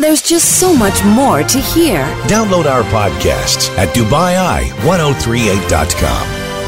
There's just so much more to hear. Download our podcasts at DubaiI1038.com.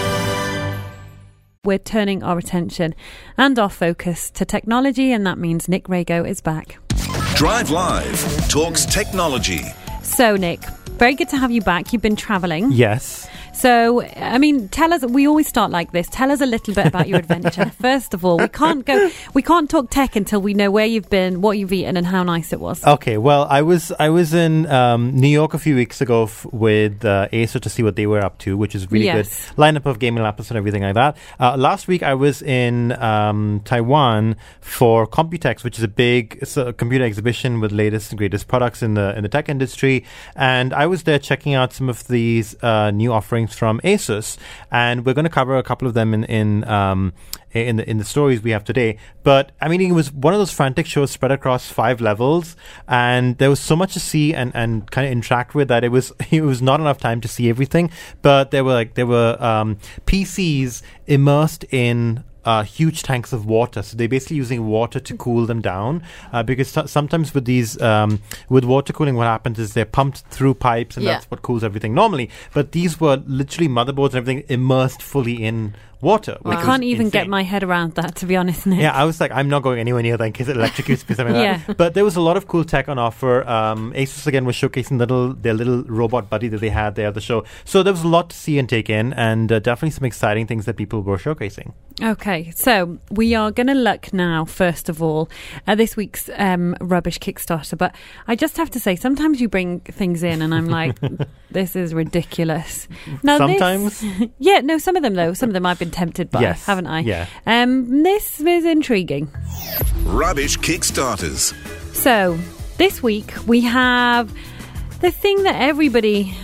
We're turning our attention and our focus to technology, and that means Nick Rago is back. Drive Live talks technology. So, Nick, very good to have you back. You've been travelling. Yes. So, I mean, tell us, we always start like this. Tell us a little bit about your adventure. First of all, we can't talk tech until we know where you've been, what you've eaten, and how nice it was. Okay, well, I was in New York a few weeks ago with Acer to see what they were up to, which is really good lineup of gaming laptops and everything like that. Last week, I was in Taiwan for Computex, which is a big computer exhibition with latest and greatest products in the tech industry. And I was there checking out some of these new offerings from Asus, and we're going to cover a couple of them in the stories we have today. But I mean, it was one of those frantic shows spread across 5 levels, and there was so much to see and kind of interact with that it was not enough time to see everything. But there were PCs immersed in huge tanks of water. So they're basically using water to cool them down, because sometimes with these with water cooling, what happens is they're pumped through pipes, and that's what cools everything normally. But these were literally motherboards and everything immersed fully in water. I can't even get my head around that, to be honest, Nick. Yeah, I was like, I'm not going anywhere near that in case it electrocutes me, something like that. But there was a lot of cool tech on offer. Asus again was showcasing their little robot buddy that they had there at the show. So there was a lot to see and take in, and definitely some exciting things that people were showcasing. Okay, so we are going to look now, first of all, at this week's rubbish Kickstarter. But I just have to say, sometimes you bring things in and I'm like, this is ridiculous. Now, sometimes? Some of them though. Some of them I've been tempted by, haven't I? Yeah. This is intriguing. Rubbish Kickstarters. So, this week we have the thing that everybody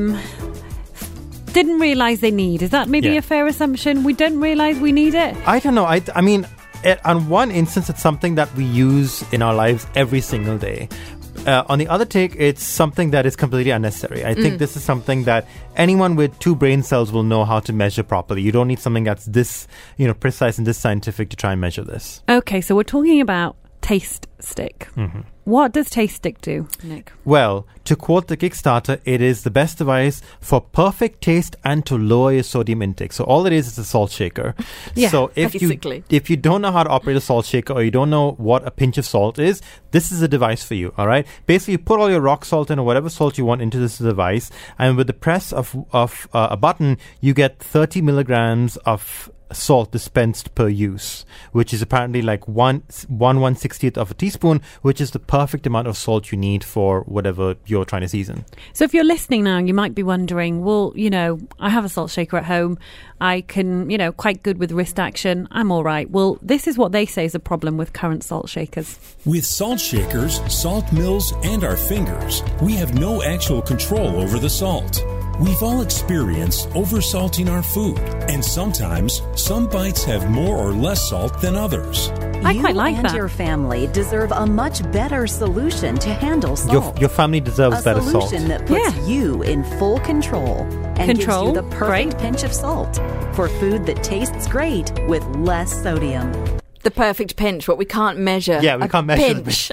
didn't realise they need. Is that maybe a fair assumption? We don't realise we need it? I don't know. I mean, on one instance, it's something that we use in our lives every single day. On the other take, it's something that is completely unnecessary. I think this is something that anyone with 2 brain cells will know how to measure properly. You don't need something that's this, precise and this scientific to try and measure this. Okay, so we're talking about Taste Stick. Mm-hmm. What does Taste Stick do, Nick? Well, to quote the Kickstarter, it is the best device for perfect taste and to lower your sodium intake. So all it is a salt shaker. So if you don't know how to operate a salt shaker, or you don't know what a pinch of salt is, this is a device for you, all right? Basically, you put all your rock salt in or whatever salt you want into this device, and with the press of a button, you get 30 milligrams of salt dispensed per use, which is apparently like 1/160th of a teaspoon, which is the perfect amount of salt you need for whatever you're trying to season. So if you're listening now, you might be wondering, well, I have a salt shaker at home. I can, quite good with wrist action. I'm all right. Well, this is what they say is a problem with current salt shakers. With salt shakers, salt mills, and our fingers, we have no actual control over the salt. We've all experienced oversalting our food, and sometimes some bites have more or less salt than others. I quite like that. You and your family deserve a much better solution to handle salt. Your family deserves better salt. A solution that puts you in full control and gives you the perfect pinch of salt for food that tastes great with less sodium. The perfect pinch, what we can't measure. Yeah, we can't measure pinch.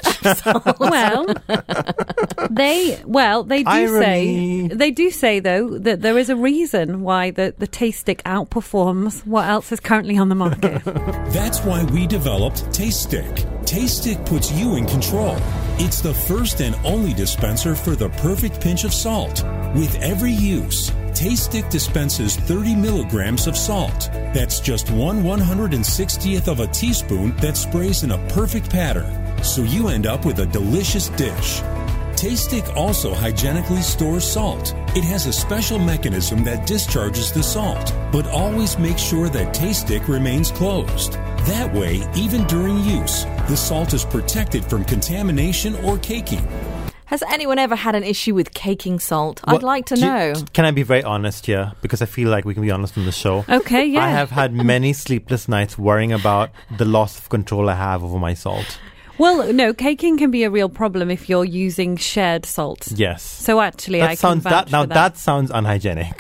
They do say though that there is a reason why the Taste Stick outperforms what else is currently on the market. That's why we developed Taste Stick. Taste Stick puts you in control. It's the first and only dispenser for the perfect pinch of salt. With every use, Taste Stick dispenses 30 milligrams of salt. That's just 1/160th of a teaspoon that sprays in a perfect pattern, so you end up with a delicious dish. Taste Stick also hygienically stores salt. It has a special mechanism that discharges the salt, but always makes sure that Taste Stick remains closed. That way, even during use, the salt is protected from contamination or caking. Has anyone ever had an issue with caking salt? I'd like to know. Can I be very honest here? Because I feel like we can be honest on the show. Okay, yeah. I have had many sleepless nights worrying about the loss of control I have over my salt. Well, no, caking can be a real problem if you're using shared salt. Yes. So actually, I can vouch for that. That sounds unhygienic.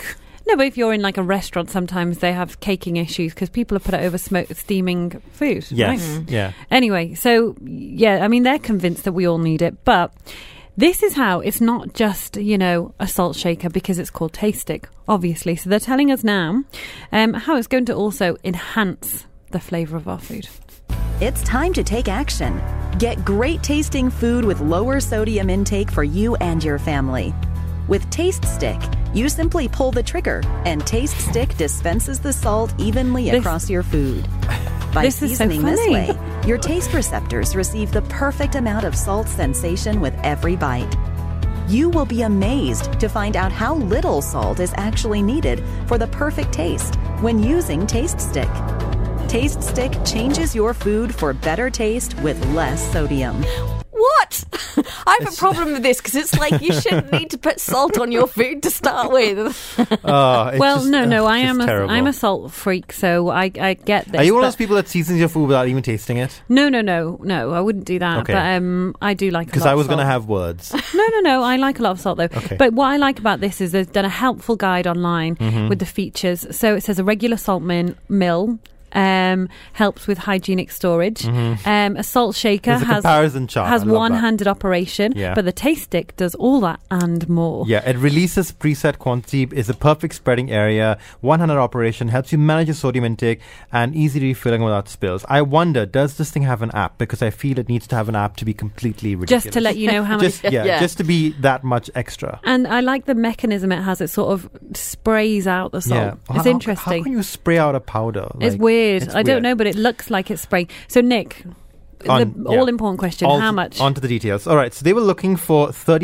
No, but if you're in like a restaurant, sometimes they have caking issues because people have put it over steaming food. Yes, right? yeah. Anyway, so yeah, I mean, they're convinced that we all need it, but this is how it's not just, a salt shaker because it's called Taste Stick, obviously. So they're telling us now how it's going to also enhance the flavour of our food. It's time to take action. Get great tasting food with lower sodium intake for you and your family. With Taste Stick, you simply pull the trigger and Taste Stick dispenses the salt evenly across your food. By seasoning this way, your taste receptors receive the perfect amount of salt sensation with every bite. You will be amazed to find out how little salt is actually needed for the perfect taste when using Taste Stick. Taste Stick changes your food for better taste with less sodium. What? I have a problem with this because it's like you shouldn't need to put salt on your food to start with. I'm a salt freak, so I get this. Are you one of those people that seasons your food without even tasting it? No, I wouldn't do that. Okay. But I do like a lot of salt. Because I was going to have words. No, I like a lot of salt though. Okay. But what I like about this is they've done a helpful guide online with the features. So it says a regular salt mill. Helps with hygienic storage. A salt shaker has one-handed operation, but the Taste Stick does all that and more. Yeah, it releases preset quantity, is a perfect spreading area, one-handed operation, helps you manage your sodium intake, and easy refilling without spills. I wonder, does this thing have an app? Because I feel it needs to have an app to be completely ridiculous. Just to let you know how much... just to be that much extra. And I like the mechanism it has. It sort of sprays out the salt. Yeah. It's interesting. How can you spray out a powder? It's weird. I don't know, but it looks like it's spraying. So, Nick, all-important question, how much? On to the details. All right, so they were looking for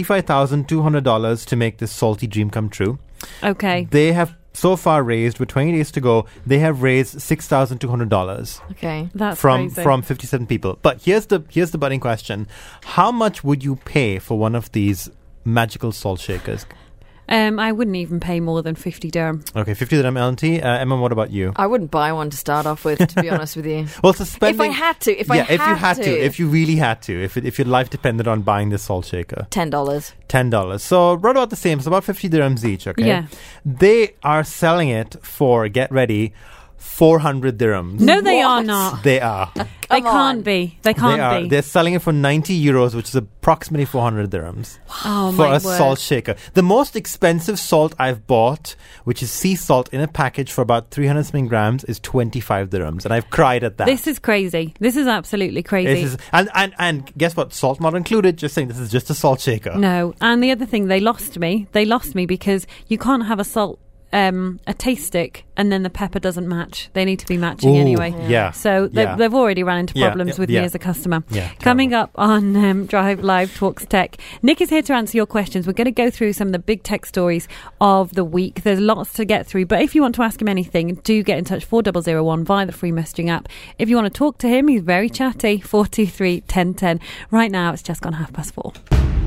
$35,200 to make this salty dream come true. Okay. They have so far raised, with 20 days to go, they have raised $6,200. Okay. That's from 57 crazy. people. But here's the burning question. How much would you pay for one of these magical salt shakers? I wouldn't even pay more than 50 dirham. Okay, 50 dirham LNT. Emma, what about you? I wouldn't buy one to start off with, to be honest with you. Well, if I had to, if you really had to, if your life depended on buying this salt shaker. $10. So right about the same. So about 50 dirhams each, okay? Yeah. They are selling it for, get ready, 400 dirhams. No, they are not. They are. They can't be. They can't be. They're selling it for 90 euros, which is approximately 400 dirhams. For a salt shaker. The most expensive salt I've bought, which is sea salt in a package for about 300 something grams, is 25 dirhams. And I've cried at that. This is crazy. This is absolutely crazy. And guess what? Salt not included. Just saying, this is just a salt shaker. No. And the other thing, they lost me because you can't have a Taste Stick and then the pepper doesn't match. They need to be matching anyway. Yeah. So they've already run into problems with me as a customer. Coming up on Drive Live Talks Tech, Nick is here to answer your questions. We're going to go through some of the big tech stories of the week. There's lots to get through, but if you want to ask him anything, do get in touch 4001 via the free messaging app. If you want to talk to him, he's very chatty. 423 1010. Right now it's just gone 4:30.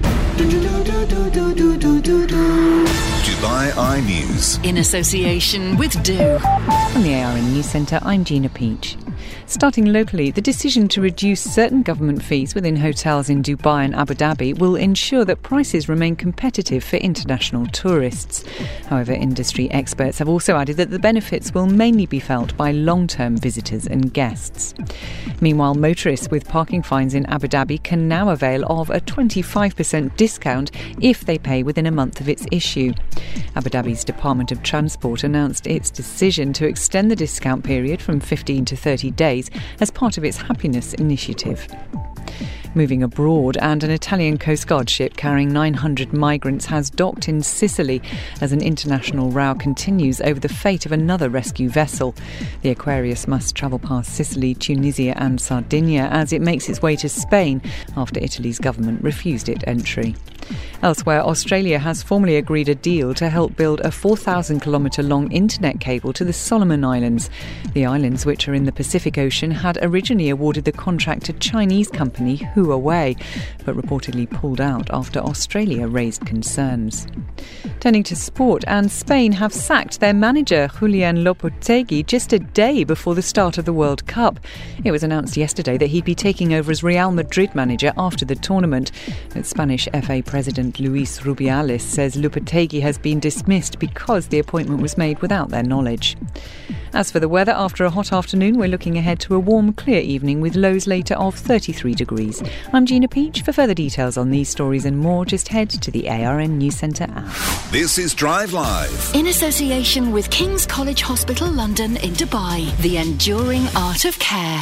Dubai Eye News. In association with Do. From the ARN News Centre, I'm Gina Peach. Starting locally, the decision to reduce certain government fees within hotels in Dubai and Abu Dhabi will ensure that prices remain competitive for international tourists. However, industry experts have also added that the benefits will mainly be felt by long-term visitors and guests. Meanwhile, motorists with parking fines in Abu Dhabi can now avail of a 25% discount if they pay within a month of its issue. Abu Dhabi's Department of Transport announced its decision to extend the discount period from 15 to 30 days as part of its Happiness Initiative. Moving abroad, and an Italian Coast Guard ship carrying 900 migrants has docked in Sicily as an international row continues over the fate of another rescue vessel. The Aquarius must travel past Sicily, Tunisia and Sardinia as it makes its way to Spain after Italy's government refused it entry. Elsewhere, Australia has formally agreed a deal to help build a 4,000-kilometre long internet cable to the Solomon Islands. The islands, which are in the Pacific Ocean, had originally awarded the contract to Chinese company Huawei, but reportedly pulled out after Australia raised concerns. Turning to sport, and Spain have sacked their manager Julian Lopetegui just a day before the start of the World Cup. It was announced yesterday that he'd be taking over as Real Madrid manager after the tournament. Its Spanish FA President President Luis Rubiales says Lopetegui has been dismissed because the appointment was made without their knowledge. As for the weather, after a hot afternoon, we're looking ahead to a warm, clear evening with lows later of 33 degrees. I'm Gina Peach. For further details on these stories and more, just head to the ARN News Centre app. This is Drive Live. In association with King's College Hospital London in Dubai, the enduring art of care.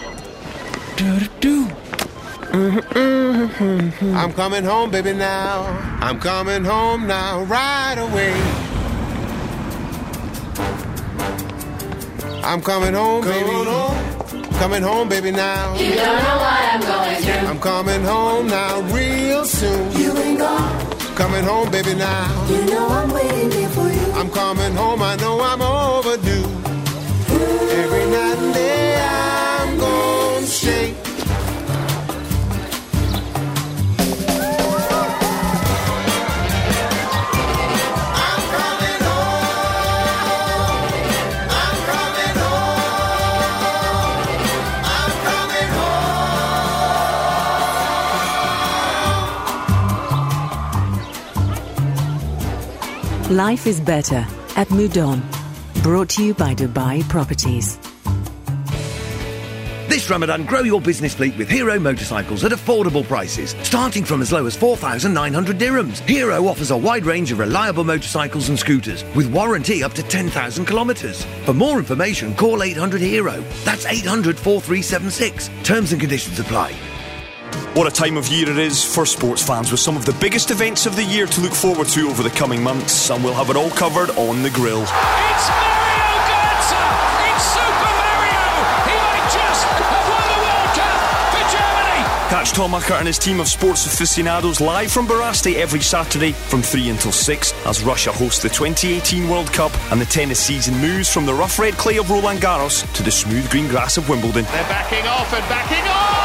I'm coming home, baby, now. I'm coming home now, right away. I'm coming home, baby. Coming home, baby, now. You don't know what I'm going through. I'm coming home now, real soon. You ain't gone. Coming home, baby, now. You know I'm waiting here for you. I'm coming home, I know I'm overdue. Every night and day I'm going straight. Life is better at Moudon. Brought to you by Dubai Properties. This Ramadan, grow your business fleet with Hero motorcycles at affordable prices, starting from as low as 4,900 dirhams. Hero offers a wide range of reliable motorcycles and scooters with warranty up to 10,000 kilometres. For more information, call 800 Hero. That's 800 4376. Terms and conditions apply. What a time of year it is for sports fans, with some of the biggest events of the year to look forward to over the coming months, and we'll have it all covered on The Grill. It's Mario Götze! It's Super Mario! He might just have won the World Cup for Germany! Catch Tom Uckert and his team of sports aficionados live from Barasti every Saturday from 3 until 6 as Russia hosts the 2018 World Cup and the tennis season moves from the rough red clay of Roland Garros to the smooth green grass of Wimbledon. They're backing off and backing off!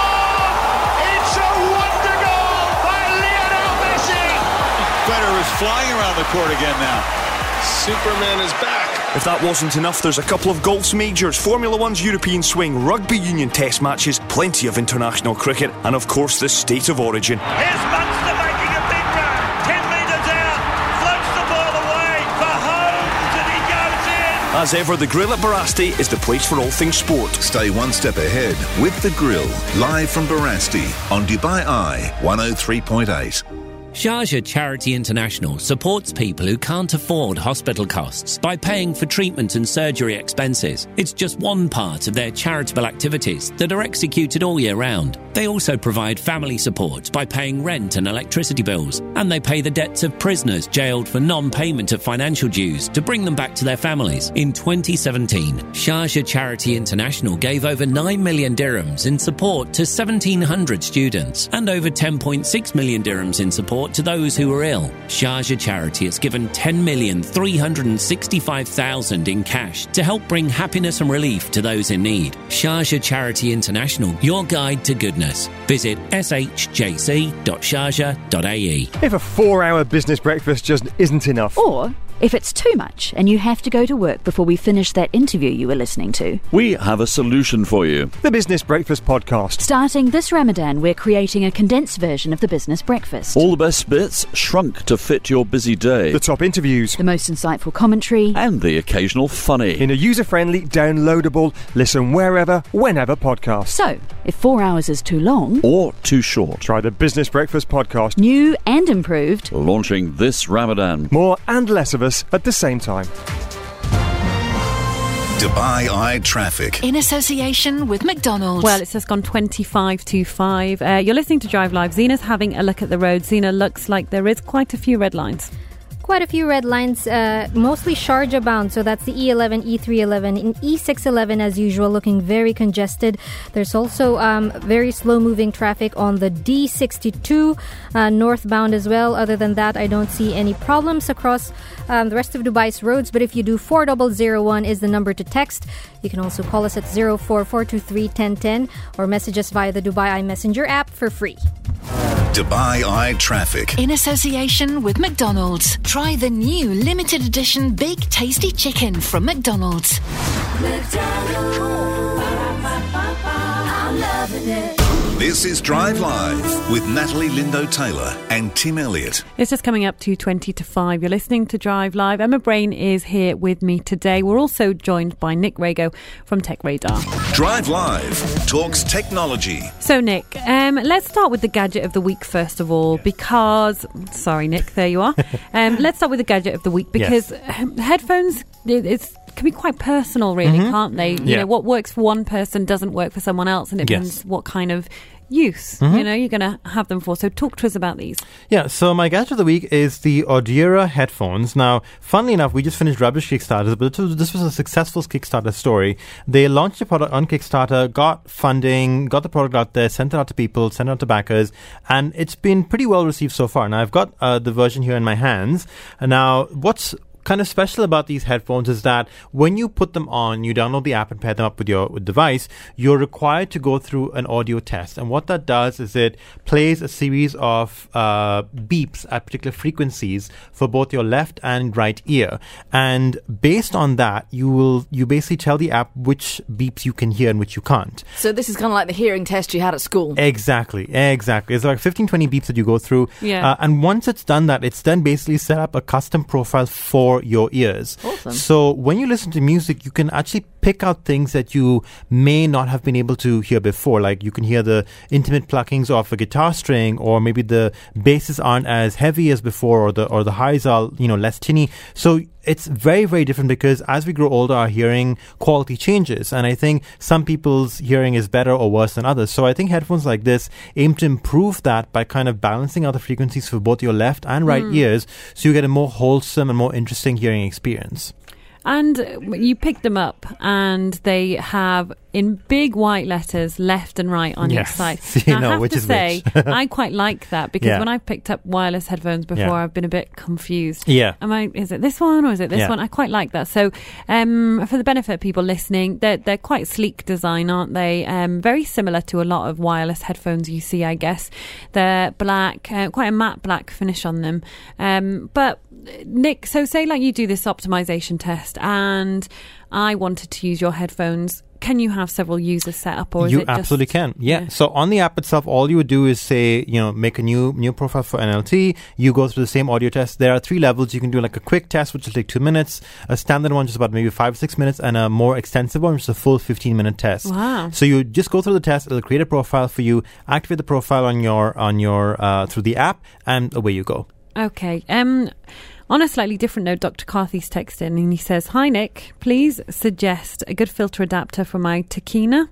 Federer is flying around the court again now. Superman is back. If that wasn't enough, there's a couple of golf's majors, Formula One's European swing, rugby union test matches, plenty of international cricket, and of course the state of origin. Here's Munster making a big run. 10 metres out, floats the ball away for Holmes, and he goes in. As ever, the Grill at Barasti is the place for all things sport. Stay one step ahead with the Grill, live from Barasti on Dubai Eye 103.8. Sharjah Charity International supports people who can't afford hospital costs by paying for treatment and surgery expenses. It's just one part of their charitable activities that are executed all year round. They also provide family support by paying rent and electricity bills, and they pay the debts of prisoners jailed for non-payment of financial dues to bring them back to their families. In 2017, Sharjah Charity International gave over 9 million dirhams in support to 1,700 students and over 10.6 million dirhams in support to those who were ill. Sharjah Charity has given 10,365,000 in cash to help bring happiness and relief to those in need. Sharjah Charity International, your guide to goodness. Visit shjc.sharjah.ae. If a 4-hour business breakfast just isn't enough, or if it's too much and you have to go to work before we finish that interview you were listening to, we have a solution for you. The Business Breakfast Podcast. Starting this Ramadan, we're creating a condensed version of the Business Breakfast. All the best bits shrunk to fit your busy day. The top interviews. The most insightful commentary. And the occasional funny. In a user-friendly, downloadable, listen wherever, whenever podcast. So, if 4 hours is too long or too short, try the Business Breakfast Podcast. New and improved. Launching this Ramadan. More and less of us at the same time. Dubai Eye traffic. In association with McDonald's. Well, it's just gone 25 to 5. You're listening to Drive Live. Zina's having a look at the road. Zina, looks like there is quite a few red lines. Quite a few red lines, mostly Sharjah bound. So that's the E11, E311, and E611 as usual, looking very congested. There's also very slow-moving traffic on the D62 northbound as well. Other than that, I don't see any problems across the rest of Dubai's roads. But if you do, 4001 is the number to text. You can also call us at 044231010 or message us via the Dubai Eye Messenger app for free. Dubai Eye traffic. In association with McDonald's. Try the new limited edition Big Tasty Chicken from McDonald's. McDonald's, I'm loving it. This is Drive Live with Natalie Lindo-Taylor and Tim Elliott. It's just coming up to 20 to 5. You're listening to Drive Live. Emma Brain is here with me today. We're also joined by Nick Rago from Tech Radar. Drive Live talks technology. So, Nick, let's start with the gadget of the week first of all, because... Sorry, Nick, there you are. Let's start with the gadget of the week, because headphones... can be quite personal, really, can't they? You know, what works for one person doesn't work for someone else, and it depends what kind of use you know you're going to have them for. So talk to us about these. Yeah, so my gadget of the week is the Audiera headphones. Now, funnily enough, we just finished Rubbish Kickstarter, but this was a successful Kickstarter story. They launched the product on Kickstarter, got funding, got the product out there, sent it out to people, sent it out to backers, and it's been pretty well received so far. Now, I've got the version here in my hands. And now, what's kind of special about these headphones is that when you put them on, you download the app and pair them up with your device, you're required to go through an audio test. And what that does is it plays a series of beeps at particular frequencies for both your left and right ear. And based on that, you basically tell the app which beeps you can hear and which you can't. So this is kind of like the hearing test you had at school. Exactly. It's like 15, 20 beeps that you go through. Yeah. And once it's done that, it's then basically set up a custom profile for your ears. Awesome. So when you listen to music, you can actually pick out things that you may not have been able to hear before. Like you can hear the intimate pluckings of a guitar string, or maybe the basses aren't as heavy as before, or the highs are less tinny. So it's very, very different because as we grow older, our hearing quality changes. And I think some people's hearing is better or worse than others. So I think headphones like this aim to improve that by kind of balancing out the frequencies for both your left and right ears, so you get a more wholesome and more interesting hearing experience. And you pick them up and they have in big white letters left and right on each side. So now, I have to say, I quite like that because when I've picked up wireless headphones before, I've been a bit confused. Yeah. Is it this one or is it this one? I quite like that. So for the benefit of people listening, they're quite sleek design, aren't they? Very similar to a lot of wireless headphones you see, I guess. They're black, quite a matte black finish on them. But Nick, so say like you do this optimization test and I wanted to use your headphones. Can you have several users set up, or is you it absolutely can? Yeah. So on the app itself, all you would do is say, make a new profile for NLT. You go through the same audio test. There are 3 levels. You can do like a quick test, which will take 2 minutes, a standard one, just about maybe 5 or 6 minutes, and a more extensive one, which is a full 15-minute test. Wow. So you just go through the test. It'll create a profile for you, activate the profile on your through the app, and away you go. Okay. On a slightly different note, Dr. Carthy's texted in and he says, "Hi Nick, please suggest a good filter adapter for my Takina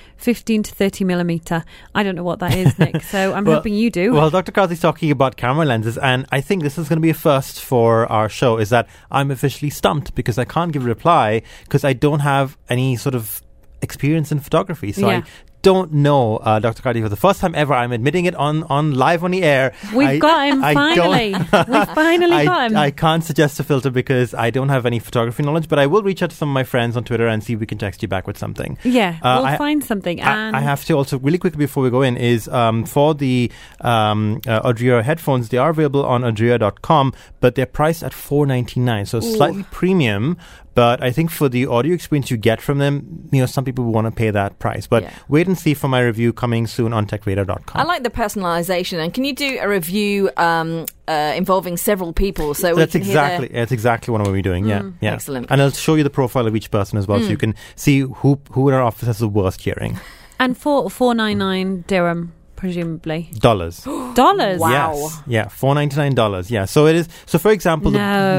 15 to 30 millimeter. I don't know what that is, Nick, so I'm hoping you do. Well, Dr. Carthy's talking about camera lenses, and I think this is going to be a first for our show, is that I'm officially stumped because I can't give a reply because I don't have any sort of experience in photography. So I don't know, Dr. Carty, for the first time ever, I'm admitting it on live on the air. We've got him, finally. We've finally got him. I can't suggest a filter because I don't have any photography knowledge, but I will reach out to some of my friends on Twitter and see if we can text you back with something. Yeah, we'll find something. I have to also, really quickly before we go in, is for the Audiera headphones, they are available on Audiera.com, but they're priced at $4.99, so slightly premium. But I think for the audio experience you get from them, some people will want to pay that price. But wait and see for my review coming soon on TechRadar.com. I like the personalisation. And can you do a review involving several people so we can hear That's exactly what I'm going to be doing, yeah. Excellent. And I'll show you the profile of each person as well, so you can see who in our office has the worst hearing. And for $4.99 dirham, presumably. Dollars. Dollars? Wow. Yes. Yeah, $4.99. Yeah. So it is. So for example,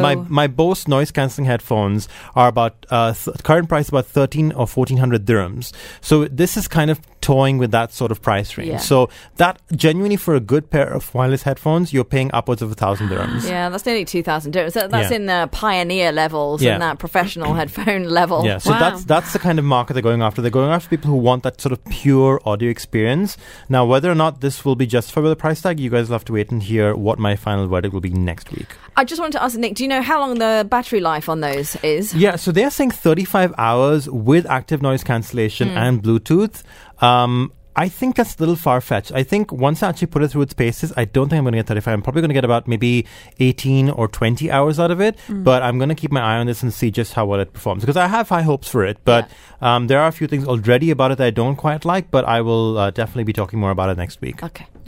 my Bose noise cancelling headphones are about current price about 13 or 1400 dirhams. So this is kind of toying with that sort of price range. Yeah. So that genuinely for a good pair of wireless headphones, you're paying upwards of 1,000 dirhams. Yeah, that's nearly 2,000 dirhams. That's in the pioneer levels and that professional headphone level. Yeah. So that's the kind of market they're going after. They're going after people who want that sort of pure audio experience. Now, whether or not this will be justified with the price tag, you guys will have to wait and hear what my final verdict will be next week. I just wanted to ask Nick, do you know how long the battery life on those is? Yeah, so they're saying 35 hours with active noise cancellation and Bluetooth. I think that's a little far-fetched. I think once I actually put it through its paces, I don't think I'm going to get 35. I'm probably going to get about maybe 18 or 20 hours out of it. But I'm going to keep my eye on this and see just how well it performs. Because I have high hopes for it. But there are a few things already about it that I don't quite like. But I will definitely be talking more about it next week.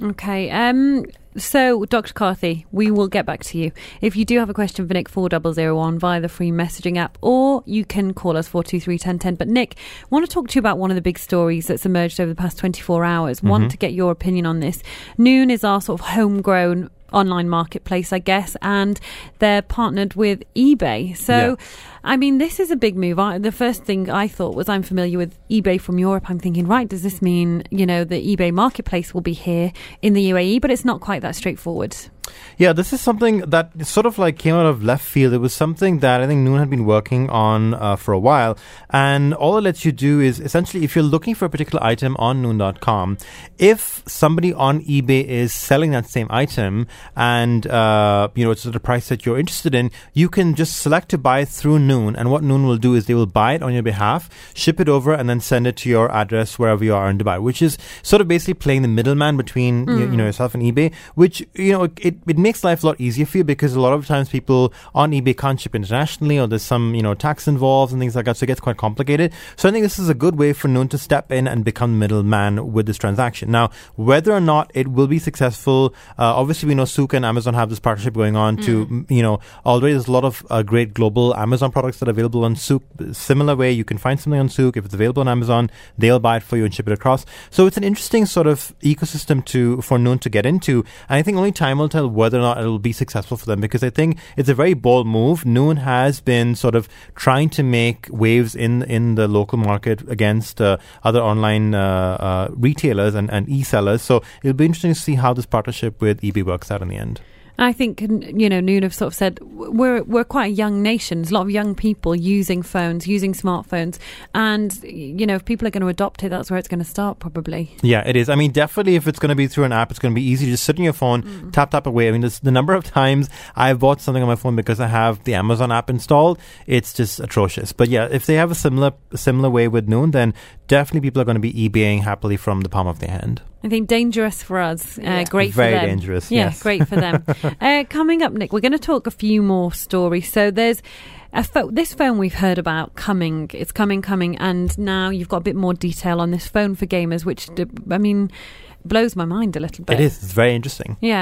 Okay. So, Dr. Karthi, we will get back to you. If you do have a question for Nick, 4001 via the free messaging app, or you can call us 423 1010. But Nick, I want to talk to you about one of the big stories that's emerged over the past 24 hours. Want to get your opinion on this. Noon is our sort of homegrown online marketplace, I guess, and they're partnered with eBay. So, I mean, this is a big move. The first thing I thought was, I'm familiar with eBay from Europe. I'm thinking, right, does this mean, the eBay marketplace will be here in the UAE? But it's not quite that straightforward. Yeah, this is something that sort of like came out of left field. It was something that I think Noon had been working on for a while. And all it lets you do is essentially, if you're looking for a particular item on Noon.com, if somebody on eBay is selling that same item and, it's at a price that you're interested in, you can just select to buy it through Noon. And what Noon will do is they will buy it on your behalf, ship it over, and then send it to your address wherever you are in Dubai, which is sort of basically playing the middleman between yourself and eBay, which, it makes life a lot easier for you because a lot of times people on eBay can't ship internationally, or there's some, tax involved and things like that, so it gets quite complicated. So I think this is a good way for Noon to step in and become middleman with this transaction. Now, whether or not it will be successful, obviously we know Souq and Amazon have this partnership going on to, already there's a lot of great global Amazon products that are available on Souq. Similar way, you can find something on Souq. If it's available on Amazon, they'll buy it for you and ship it across. So it's an interesting sort of ecosystem for Noon to get into. And I think only time will tell whether or not it will be successful for them, because I think it's a very bold move. Noon has been sort of trying to make waves in the local market against other online retailers and e-sellers. So it'll be interesting to see how this partnership with eBay works out in the end. I think, Noon have sort of said we're quite a young nation. There's a lot of young people using phones, using smartphones. And, if people are going to adopt it, that's where it's going to start, probably. Yeah, it is. I mean, definitely if it's going to be through an app, it's going to be easy to just sit on your phone, tap away. I mean, the number of times I've bought something on my phone because I have the Amazon app installed, it's just atrocious. But yeah, if they have a similar way with Noon, then definitely people are going to be eBaying happily from the palm of their hand. I think dangerous for us, great for them. Very dangerous, yeah, yes. Great for them. Coming up, Nick, we're going to talk a few more stories. So there's this phone we've heard about coming. It's coming, and now you've got a bit more detail on this phone for gamers, which, blows my mind a little bit. It is. It's very interesting. Yeah.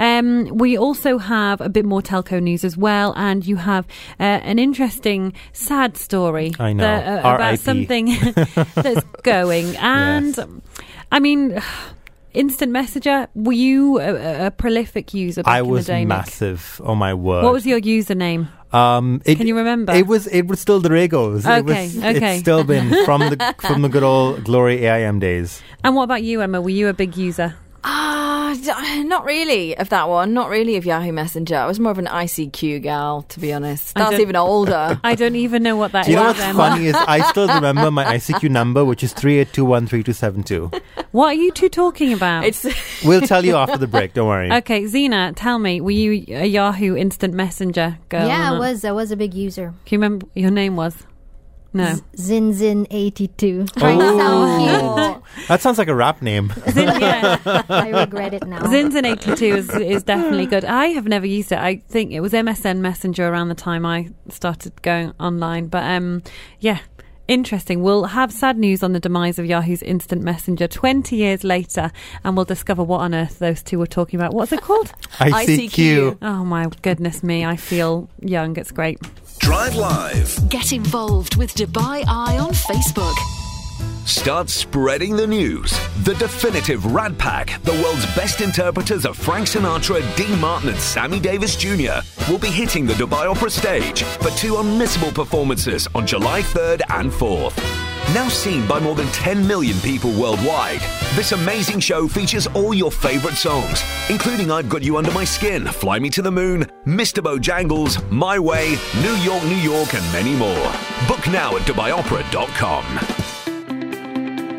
We also have a bit more telco news as well, and you have an interesting, sad story. I know. About something that's going. And, yes. I mean, Instant Messenger, were you a prolific user back in the day, I was massive. Oh, my word. What was your username? Can you remember? It was still Doragos. Okay. It's still been from the good old glory AIM days. And what about you, Emma? Were you a big user? Not really of that one. Not really of Yahoo Messenger. I was more of an ICQ gal, to be honest. That's even older. I don't even know what that is. Do you know what's funny is I still remember my ICQ number, which is 38213272. What are you two talking about? We'll tell you after the break. Don't worry. Okay, Zena, tell me, were you a Yahoo Instant Messenger girl? Yeah, I was. I was a big user. Can you remember what your name was? No. Zinzin82. Oh, that sounds like a rap name. I regret it now. Zinzin82 is definitely good. I have never used it. I think it was MSN Messenger around the time I started going online. But yeah, interesting. We'll have sad news on the demise of Yahoo's Instant Messenger 20 years later, and we'll discover what on earth those two were talking about. What's it called? ICQ. Oh my goodness me, I feel young. It's great. Drive Live. Get involved with Dubai Eye on Facebook. Start spreading the news. The definitive Rat Pack, the world's best interpreters of Frank Sinatra, Dean Martin and Sammy Davis Jr. will be hitting the Dubai Opera stage for two unmissable performances on July 3rd and 4th. Now seen by more than 10 million people worldwide, this amazing show features all your favourite songs, including I've Got You Under My Skin, Fly Me to the Moon, Mr. Bojangles, My Way, New York, New York and many more. Book now at DubaiOpera.com.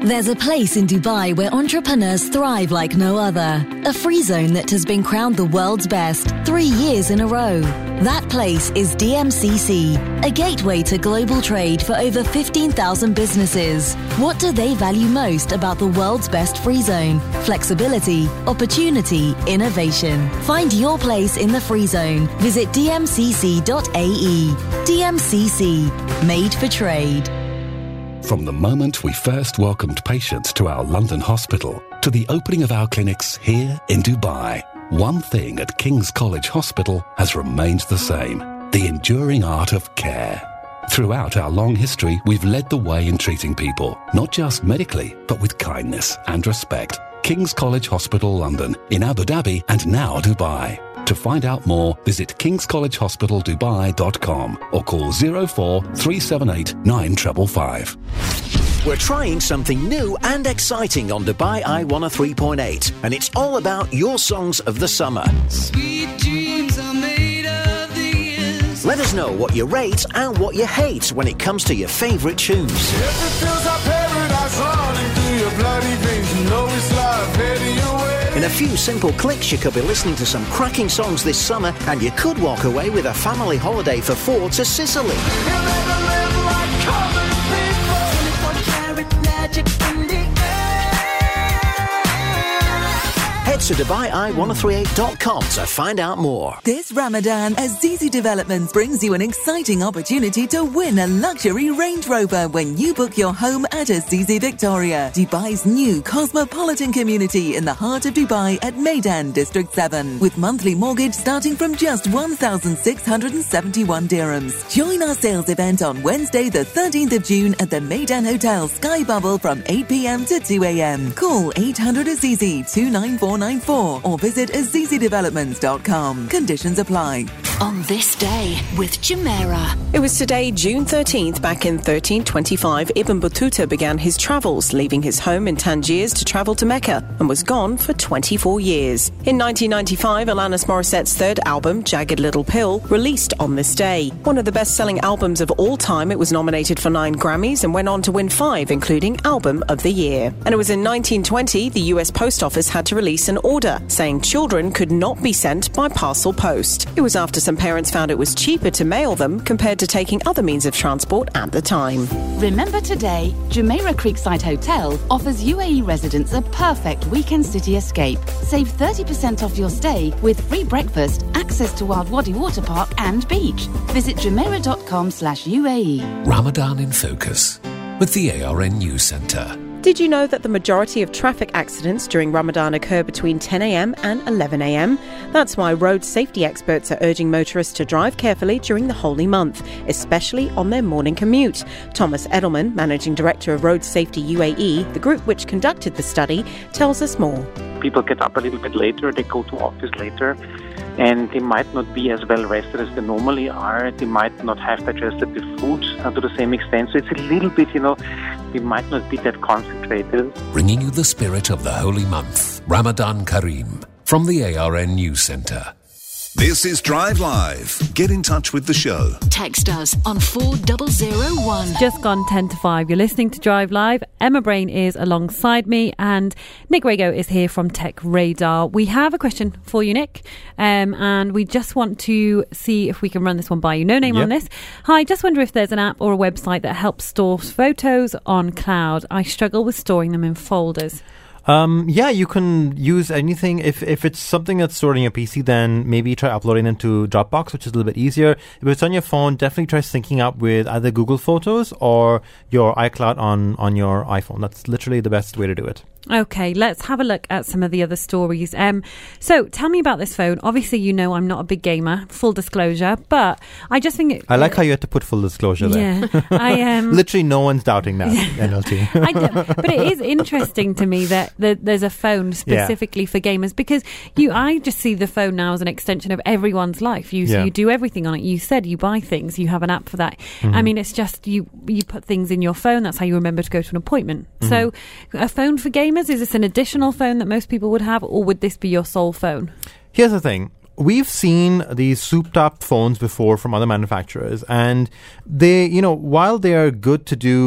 There's a place in Dubai where entrepreneurs thrive like no other. A free zone that has been crowned the world's best 3 years in a row. That place is DMCC, a gateway to global trade for over 15,000 businesses. What do they value most about the world's best free zone? Flexibility, opportunity, innovation. Find your place in the free zone. Visit dmcc.ae. DMCC, made for trade. From the moment we first welcomed patients to our London hospital to the opening of our clinics here in Dubai, one thing at King's College Hospital has remained the same: the enduring art of care. Throughout our long history, we've led the way in treating people, not just medically, but with kindness and respect. King's College Hospital London, in Abu Dhabi and now Dubai. To find out more, visit kingscollegehospitaldubai.com or call 04 378 9555. We're trying something new and exciting on Dubai Eye 103.8, and it's all about your songs of the summer. Sweet dreams are made of these. Let us know what you rate and what you hate when it comes to your favourite tunes. If it feels like paradise running through your bloody veins, you know it's life heading your way. In a few simple clicks, you could be listening to some cracking songs this summer, and you could walk away with a family holiday for 4 to Sicily. You'll never live like common people. 24-karat magic in the Head to DubaiEye1038.com to find out more. This Ramadan, Azizi Developments brings you an exciting opportunity to win a luxury Range Rover when you book your home at Azizi Victoria, Dubai's new cosmopolitan community in the heart of Dubai at Meydan District 7, with monthly mortgage starting from just 1,671 dirhams. Join our sales event on Wednesday the 13th of June at the Meydan Hotel Sky Bubble from 8 p.m. to 2 a.m. Call 800 Azizi 29494 or visit azizidevelopments.com. Conditions apply. On this day with Jumeirah. It was today, June 13th, back in 1325, Ibn Battuta began his travels, leaving his home in Tangiers to travel to Mecca, and was gone for 24 years. In 1995, Alanis Morissette's third album, Jagged Little Pill, released on this day. One of the best-selling albums of all time, it was nominated for 9 Grammys and went on to win 5, including Album of the Year. And it was in 1920, the US Post Office had to release an order saying children could not be sent by parcel post. It was after some parents found it was cheaper to mail them compared to taking other means of transport at the time. Remember today, Jumeirah Creekside Hotel offers UAE residents a perfect weekend city escape. Save 30% off your stay with free breakfast, access to Wild Wadi Water Park and beach. Visit jumeirah.com/UAE. Ramadan in Focus with the ARN News Centre. Did you know that the majority of traffic accidents during Ramadan occur between 10 a.m. and 11 a.m? That's why road safety experts are urging motorists to drive carefully during the holy month, especially on their morning commute. Thomas Edelman, Managing Director of Road Safety UAE, the group which conducted the study, tells us more. People get up a little bit later, they go to office later, and they might not be as well rested as they normally are. They might not have digested the food to the same extent. So it's a little bit, they might not be that concentrated. Bringing you the spirit of the holy month, Ramadan Kareem, from the ARN News Centre. This is Drive Live. Get in touch with the show. Text us on 4001. Just gone 10 to 5. You're listening to Drive Live. Emma Brain is alongside me and Nick Rago is here from Tech Radar. We have a question for you, Nick, and we just want to see if we can run this one by you. No name on this. Hi, just wonder if there's an app or a website that helps store photos on cloud. I struggle with storing them in folders. You can use anything. If it's something that's stored in your PC, then maybe try uploading them to Dropbox, which is a little bit easier. If it's on your phone, definitely try syncing up with either Google Photos or your iCloud on your iPhone. That's literally the best way to do it. Okay, let's have a look at some of the other stories. So tell me about this phone. Obviously, I'm not a big gamer, full disclosure, but I just think... I like how you had to put full disclosure there. Yeah, I am... Literally no one's doubting that, NLT. But it is interesting to me that there's a phone specifically for gamers, because I just see the phone now as an extension of everyone's life. You do everything on it. You said you buy things, you have an app for that. Mm-hmm. I mean, it's just you put things in your phone. That's how you remember to go to an appointment. Mm-hmm. So a phone for gamers, is this an additional phone that most people would have, or would this be your sole phone? Here's the thing. We've seen these souped-up phones before from other manufacturers, and they, while they are good to do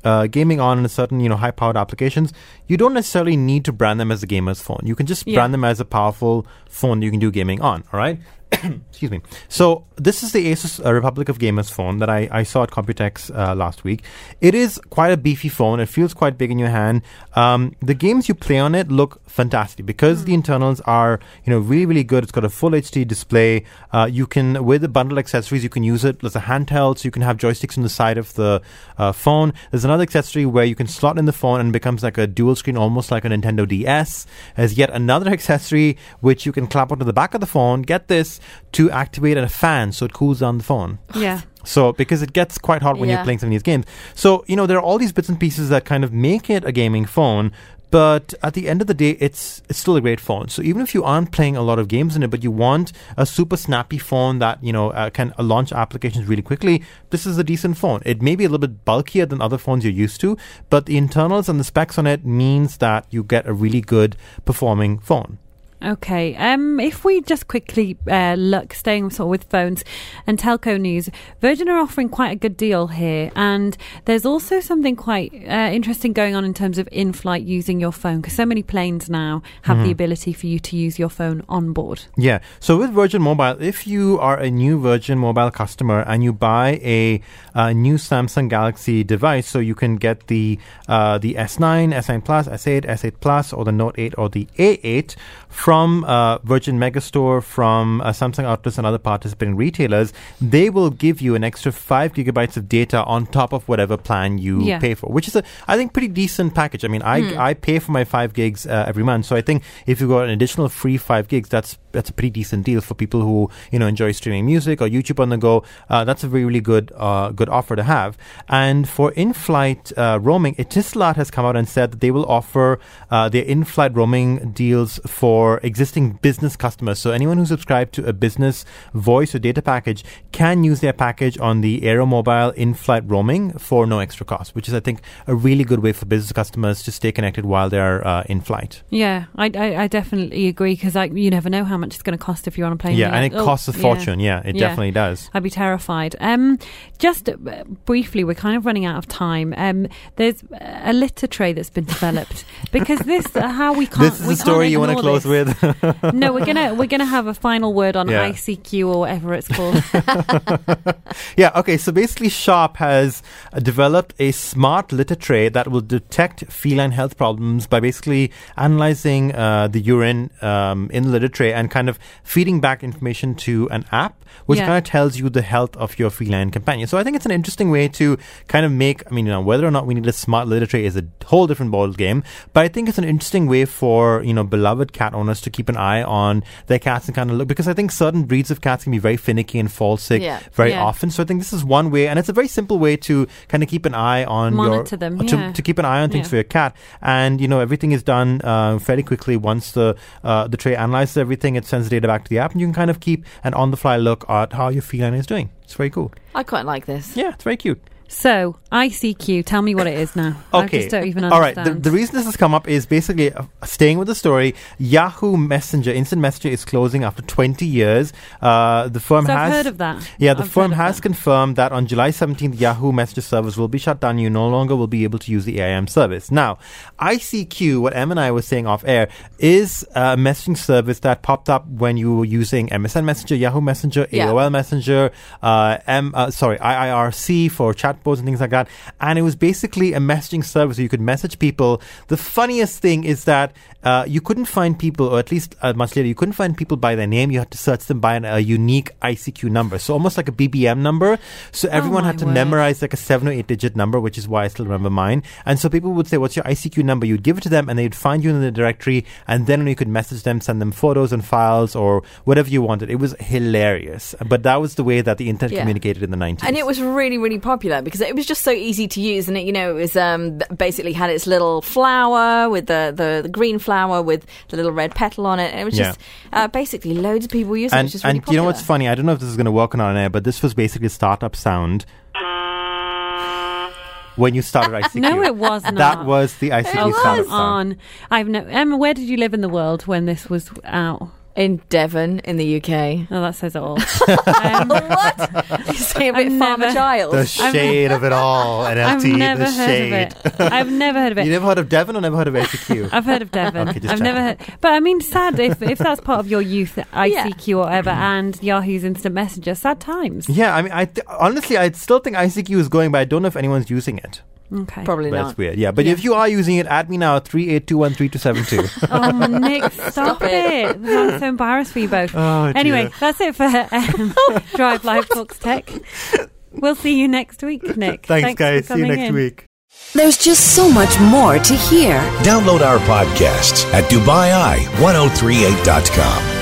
gaming on in certain, high-powered applications, you don't necessarily need to brand them as a gamer's phone. You can just brand them as a powerful phone you can do gaming on, all right? Excuse me. So this is the Asus Republic of Gamers phone that I saw at Computex last week. It is quite a beefy phone. It feels quite big in your hand. The games you play on it look fantastic because the internals are, really, really good. It's got a full HD display. You can, with the bundle accessories, you can use it as a handheld, so you can have joysticks on the side of the phone. There's another accessory where you can slot in the phone and it becomes like a dual screen, almost like a Nintendo DS. There's yet another accessory which you can clap onto the back of the phone. Get this, to activate a fan so it cools down the phone. Yeah. So, because it gets quite hot when you're playing some of these games. So, there are all these bits and pieces that kind of make it a gaming phone, but at the end of the day, it's still a great phone. So even if you aren't playing a lot of games in it, but you want a super snappy phone that, can launch applications really quickly, this is a decent phone. It may be a little bit bulkier than other phones you're used to, but the internals and the specs on it means that you get a really good performing phone. Okay, if we just quickly look, staying sort of with phones and telco news, Virgin are offering quite a good deal here, and there's also something quite interesting going on in terms of in-flight using your phone, because so many planes now have the ability for you to use your phone on board. Yeah, so with Virgin Mobile, if you are a new Virgin Mobile customer and you buy a new Samsung Galaxy device, so you can get the S9, S9 Plus, S8, S8 Plus, or the Note 8 or the A8 from Virgin Megastore, from Samsung Outlets and other participating retailers, they will give you an extra 5 gigabytes of data on top of whatever plan you pay for, which is I think, pretty decent package. I mean, I pay for my 5 gigs every month, so I think if you got an additional free 5 gigs, that's a pretty decent deal for people who enjoy streaming music or YouTube on the go. That's a really good offer to have. And for in-flight roaming, Etisalat has come out and said that they will offer their in-flight roaming deals for existing business customers. So anyone who subscribed to a business voice or data package can use their package on the Aeromobile in-flight roaming for no extra cost, which is, I think, a really good way for business customers to stay connected while they're in flight. Yeah, I definitely agree, because you never know how much it's going to cost if you're on a plane. Yeah, and it costs a fortune. Yeah, it definitely does. I'd be terrified. Just briefly, we're kind of running out of time. There's a litter tray that's been developed because this is the story you want to close with. No, we're gonna have a final word on ICQ or whatever it's called. Yeah. Okay. So basically, Sharp has developed a smart litter tray that will detect feline health problems by basically analyzing the urine in the litter tray and kind of feeding back information to an app, which kind of tells you the health of your feline companion. So I think it's an interesting way to kind of make, whether or not we need a smart litter tray is a whole different ball game, but I think it's an interesting way for, beloved cat owners to keep an eye on their cats and kind of look, because I think certain breeds of cats can be very finicky and fall sick very often. So I think this is one way, and it's a very simple way to kind of keep an eye on monitor them, to keep an eye on things for your cat. And, everything is done fairly quickly. Once the tray analyzes everything, it sends data back to the app, and you can kind of keep an on-the-fly look at how your feline is doing. It's very cool. I quite like this. Yeah, it's very cute. So, ICQ, tell me what it is now. Okay. I just don't even understand. All right, the reason this has come up is basically, staying with the story, Yahoo Messenger, Instant Messenger, is closing after 20 years. The firm I've heard of that. Yeah, the firm has confirmed that on July 17th, Yahoo Messenger service will be shut down. You no longer will be able to use the AIM service. Now, ICQ, what Em and I were saying off air, is a messaging service that popped up when you were using MSN Messenger, Yahoo Messenger, AOL Messenger, IIRC for chat boards and things like that, and it was basically a messaging service where you could message people. The funniest thing is that you couldn't find people, or at least much later, you couldn't find people by their name. You had to search them by a unique ICQ number, so almost like a BBM number. So everyone had to memorize like a 7 or 8 digit number, which is why I still remember mine. And so people would say, "What's your ICQ number?" You'd give it to them, and they'd find you in the directory, and then you could message them, send them photos and files or whatever you wanted. It was hilarious, but that was the way that the internet communicated in the 90s, and it was really, really popular because it was just so easy to use, and it was basically had its little flower with the green flower with the little red petal on it, and it was just basically loads of people using it, which is really popular. You know what's funny? I don't know if this is going to work on air, but this was basically startup sound when you started ICQ. No, it was not. That was the ICQ startup sound. Emma, where did you live in the world when this was out? In Devon, in the UK. Oh, that says it all. What? You say a bit farmer child. The shade of it all, NFT, the shade. I've never heard of it. You never heard of Devon or never heard of ICQ? I've heard of Devon. Okay, I've never heard. But I mean, sad if that's part of your youth, ICQ or whatever, and Yahoo's Instant Messenger. Sad times. Yeah, I mean, honestly, I still think ICQ is going, but I don't know if anyone's using it. Okay. Probably not. That's weird. Yeah, but if you are using it, add me now, 38213272. Oh, Nick, stop it. I'm so embarrassed for you both. Oh, anyway, that's it for Drive Live Talks Tech. We'll see you next week, Nick. Thanks guys. See you next week. There's just so much more to hear. Download our podcasts at DubaiEye1038.com.